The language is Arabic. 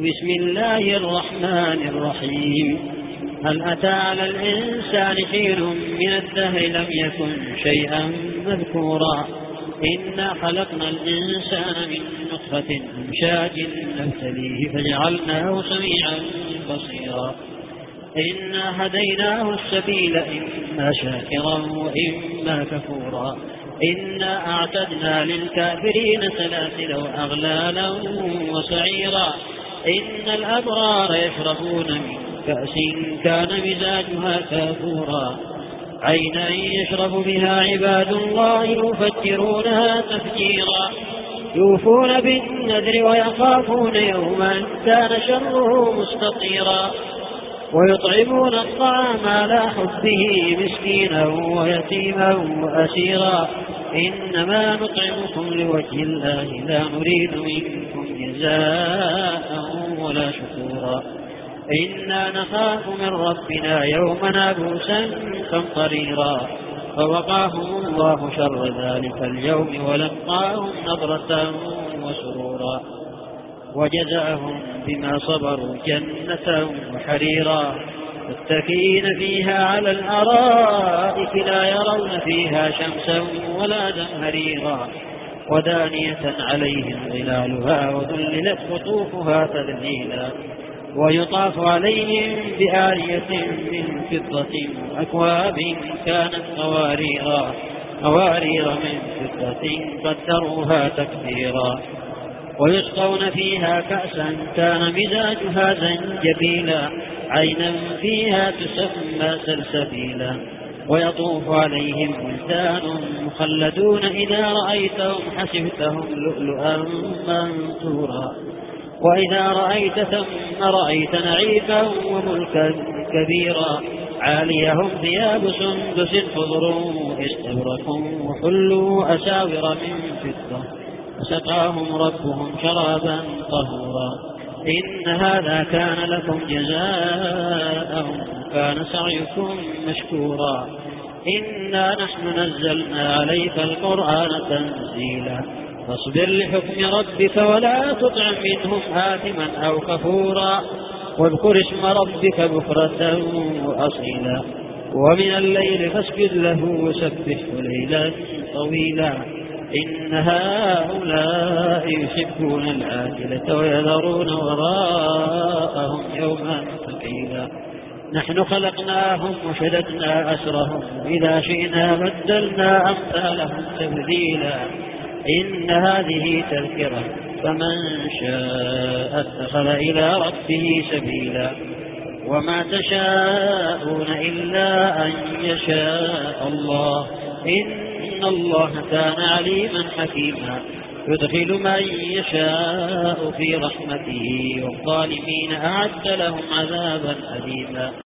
بسم الله الرحمن الرحيم. هل أتى على الإنسان حين من الدهر لم يكن شيئا مذكورا إنا خلقنا الإنسان من نطفة أمشاج نبتليه فجعلناه سميعا بصيرا إنا هديناه السبيل إما شاكرا وإما كفورا إنا أعتدنا للكافرين سلاسل وأغلالا وسعيرا إن الأبرار يشربون من كأس كان مزاجها كافورا عينا يشرب بها عباد الله يفجرونها تفجيرا يوفون بالنذر ويخافون يوما كان شره مستطيرا ويطعمون الطعام على حبه مسكينا ويتيما وأسيرا إنما نطعمكم لوجه الله لا نريد منكم جزاء ولا شكورا إنا نخاف من ربنا يوما عبوسا قمطريرا فوقاهم الله شر ذلك اليوم ولقاهم نضرة وسرورا وجزاهم بما صبروا جنة وحريرا متكئين فيها على الأرائك لا يرون فيها شمسا ولا زمهريرا ودانية عليهم ظلالها وذللت قطوفها تذليلا ويطاف عليهم بآلية من فضة أكواب كانت قوارير من فضة قدروها تكبيرا ويسقون فيها كأسا كان مزاجها زنجبيلا عينا فيها تسمى سلسبيلا ويطوف عليهم ولدان مخلدون إذا رأيتهم حسبتهم لؤلؤا منثورا وإذا رأيت ثم رأيت نعيما وملكا كبيرا عاليهم ثياب سندس خضر واستبرق وحلوا أساور من فضة وسقاهم ربهم شرابا طهورا إن هذا كان لكم جزاء كان سعيكم مشكورا إنا نحن نزلنا عليك القرآن تنزيلا فاصبر لحكم ربك ولا تطع منهم آثما أو كفورا واذكر اسم ربك بكرة وأصيلا ومن الليل فاسجد له وسبحه ليلا طويلا إن هؤلاء يحبون العاجلة ويذرون وراءهم يوما ثقيلا نحن خلقناهم وشددنا أسرهم إذا شئنا بدلنا أمثالهم تبديلا إن هذه تذكرة فمن شاء اتخذ إلى ربه سبيلا وما تشاءون إلا أن يشاء الله إن الله كان عليما حكيما يدخل من يشاء في رحمته والظالمين أعد لهم عذابا أليما